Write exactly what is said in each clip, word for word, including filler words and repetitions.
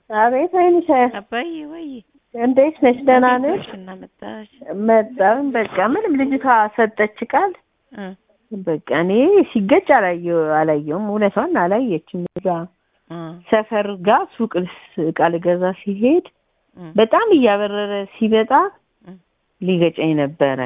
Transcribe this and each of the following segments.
አቤት ወይንሽ አባዬ ወይ እንዴት ነሽ? ደህና ነሽ? እና መጣሽ መጣን በቃ ምንም ልጅቷ ሰጠች ቃል በቃ እኔ ሲገጭ አላየው አላየውም እውነቷን አላየችም። እዛ ሰፈር ጋር ሱቅ ቃል ገዛ ሲሄድ በጣም እያበረረ ሲበጣ ሊገጨኝ ነበረ።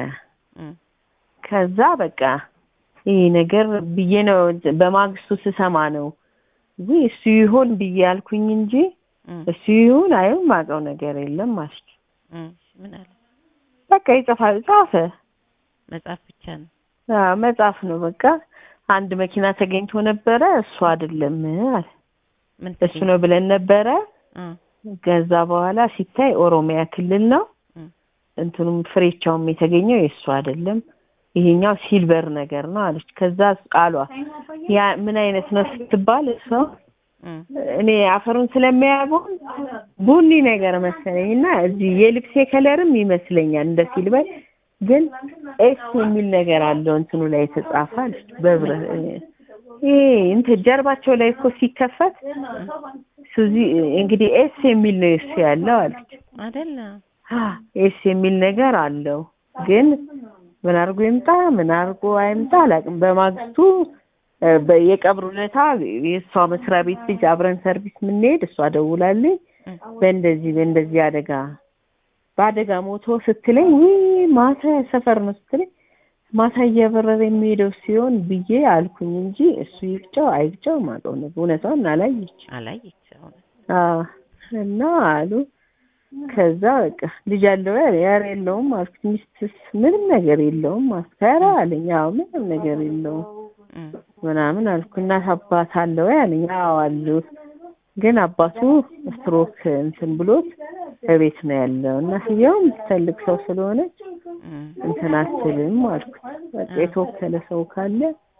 ከዛ በቃ ይሄ ነገር ብዬ ነው በማግስቱ ስሰማ ነው ወይ እሱ ይሆን ብዬ አልኩኝ እንጂ እሱ ይሁን አይው ማቀው ነገር የለም ማለት ምን አለ በቃ ይጽፋል ጻፈ መጻፍ ብቻ ነው። አዎ መጻፍ ነው በቃ አንድ መኪና ተገኝቶ ነበረ እሱ አይደለም አለ ምን እሱ ነው ብለን ነበረ ገዛ በኋላ ሲታይ ኦሮሚያ ክልል ነው እንትኑም ፍሬቻውም የተገኘው የሱ አይደለም ይሄኛው ሲልቨር ነገር ነው አለች። ከዛ ቃሏ ያ ምን አይነት ነው ስትባል እሱ እኔ አፈሩን ስለሚያቦን ቡኒ ነገር መሰለኝና እዚህ የልብሴ ከለርም ይመስለኛል እንደ ሲልቨር ግን ኤስ የሚል ነገር አለው እንትኑ ላይ ተጻፋል በብረ ይሄ እንት ጀርባቸው ላይ እኮ ሲከፈት ሱዚ እንግዲህ ኤስ የሚል ነው እሱ ያለው አለች አይደለ አ ኤስ የሚል ነገር አለው ግን ምን አርጎ ይምጣ ምን አርጎ አይምጣ አላቅም። በማግስቱ በየቀብሩ ለታ የሷ መስሪያ ቤት ልጅ አብረን ሰርቪስ ምን ሄድ እሷ ደውላልኝ በእንደዚህ በእንደዚህ አደጋ ባደጋ ሞቶ ስትለኝ ወይ ማታ ሰፈር ነው ስትለኝ ማታ እየበረረ የሚሄደው ሲሆን ብዬ አልኩኝ እንጂ እሱ ይግጨው አይግጨው ማቀው ነው እውነታውን አላየች አላየች አዎ እና አሉ ከዛ በቃ ልጅ አለው ያር የለውም አልኩት ሚስትስ ምንም ነገር የለውም አስከራ አለኝ አዎ ምንም ነገር የለውም ምናምን አልኩና አባት አለው ያለኝ አዎ አለው ግን አባቱ ስትሮክ እንትን ብሎት በቤት ነው ያለው እና ሲያውም ትልቅ ሰው ስለሆነ እንትን አትልም አልኩት በቃ የተወከለ ሰው ካለ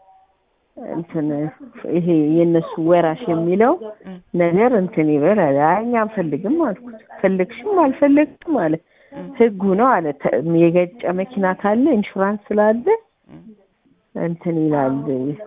እንትን ይሄ የነሱ ወራሽ የሚለው ነገር እንትን ይበላል አኛም ፈልግም አልኩት ፈልግሽም አልፈልግም ማለት ህጉ ነው አለ የገጨ መኪና ካለ ኢንሹራንስ ስላለ እንትን ይላል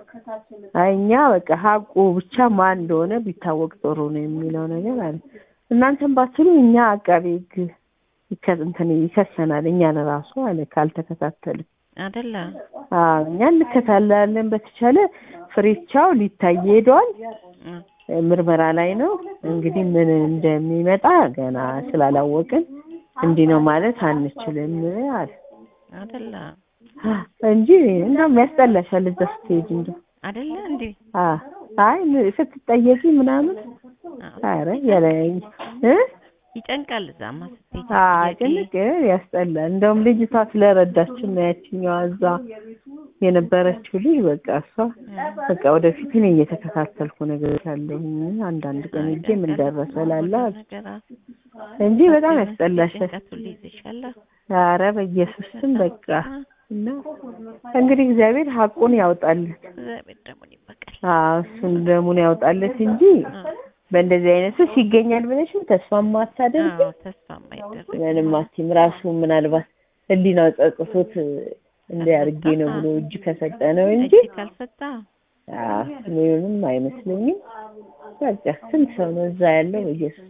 አይኛ በቃ ሀቁ ብቻ ማን እንደሆነ ቢታወቅ ጥሩ ነው የሚለው ነገር አለ። እናንተም ባትሉ እኛ አቃቤ ህግ እንትን ይከሰናል እኛን ራሱ አለ ካልተከታተለ አይደለ አዎ እኛ እንከታተላለን በተቻለ ፍሬቻው ሊታይ ሄዷል ምርመራ ላይ ነው እንግዲህ ምን እንደሚመጣ ገና ስላላወቅን እንዲህ ነው ማለት አንችልም አለ አይደለ እንጂ እንደውም ያስጠላሻል እዛ ስትሄጂ እንደው አይደለ እንዴ አ አይ ስትጠየቂ ምናምን አረ ያለኝ እ ይጨንቃል እዛማ ስትሄጂ አይ ጭንቅ ያስጠላል። እንደውም ልጅቷ ስለረዳችን ነው ያቺኛው እዛ የነበረችው ልጅ በቃ እሷ በቃ ወደፊት እኔ እየተከታተልኩ ነገር ያለው አንዳንድ ቀን እጄ ምን ደረሰ ላላ እንጂ በጣም ያስጠላሻል። አረ በኢየሱስ ስም በቃ እና እንግዲህ እግዚአብሔር ሐቁን ያውጣለት እግዚአብሔር ደሙን ይበቃል። አዎ እሱን ደሙን ያውጣለት እንጂ በእንደዚህ አይነት ሲገኛል ብለሽም ተስፋ ማታደርጊ አዎ ተስፋ ማይደረግ ምንም አትይም ራሱ ምናልባት ህሊናው ጸጽቶት እንዲያርጌ ነው ብሎ እጅ ከሰጠ ነው እንጂ ካልሰጣ አዎ ምንም አይመስለኝም። በቃ ስንት ሰው ነው እዛ ያለው ኢየሱስ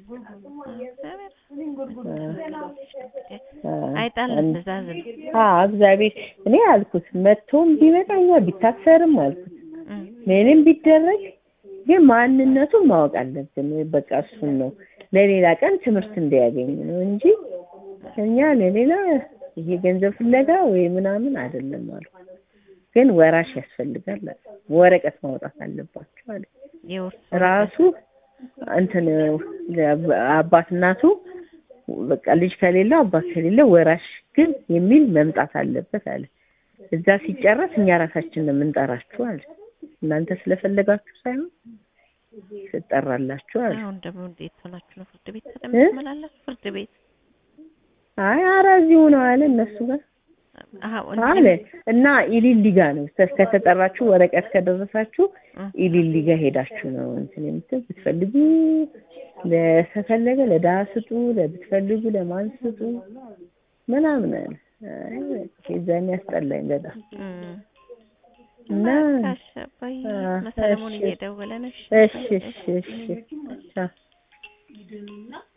አይጣል ተዛዝ አዎ እግዚአብሔር እኔ አልኩት መጥቶም ቢመጣኛ ቢታሰርም አልኩት ምንም ቢደረግ ግን ማንነቱን ማወቅ አለብን በቃ እሱን ነው ለሌላ ቀን ትምህርት እንዲያገኝ ነው እንጂ እኛ ለሌላ ይሄ ገንዘብ ፍለጋ ወይ ምናምን አይደለም አልኩት። ግን ወራሽ ያስፈልጋል ወረቀት ማውጣት አለባቸው አለ ራሱ እንትን አባት እናቱ በቃ ልጅ ከሌለው አባት ከሌለው ወራሽ ግን የሚል መምጣት አለበት አለ። እዛ ሲጨረስ እኛ ራሳችንን የምንጠራችሁ አለ እናንተ ስለፈለጋችሁ ሳይሆን ተጠራላችሁ አለ። አሁን ደግሞ እንዴት ሆናችሁ ነው ፍርድ ቤት ተመላለስ ፍርድ ቤት አይ አራዚው ነው አለ እነሱ ጋር አለ እና ኢሊሊጋ ነው ከተጠራችሁ ወረቀት ከደረሳችሁ ኢሊሊጋ ሄዳችሁ ነው እንትን የምትል ብትፈልጉ ለተፈለገ ለዳስጡ ለብትፈልጉ ለማንስጡ ምናምን አለ እዛን ያስጠላኝ በጣም እና ታሸባይ መሰለሙን እየደወለ ነው። እሺ እሺ እሺ ይድኑና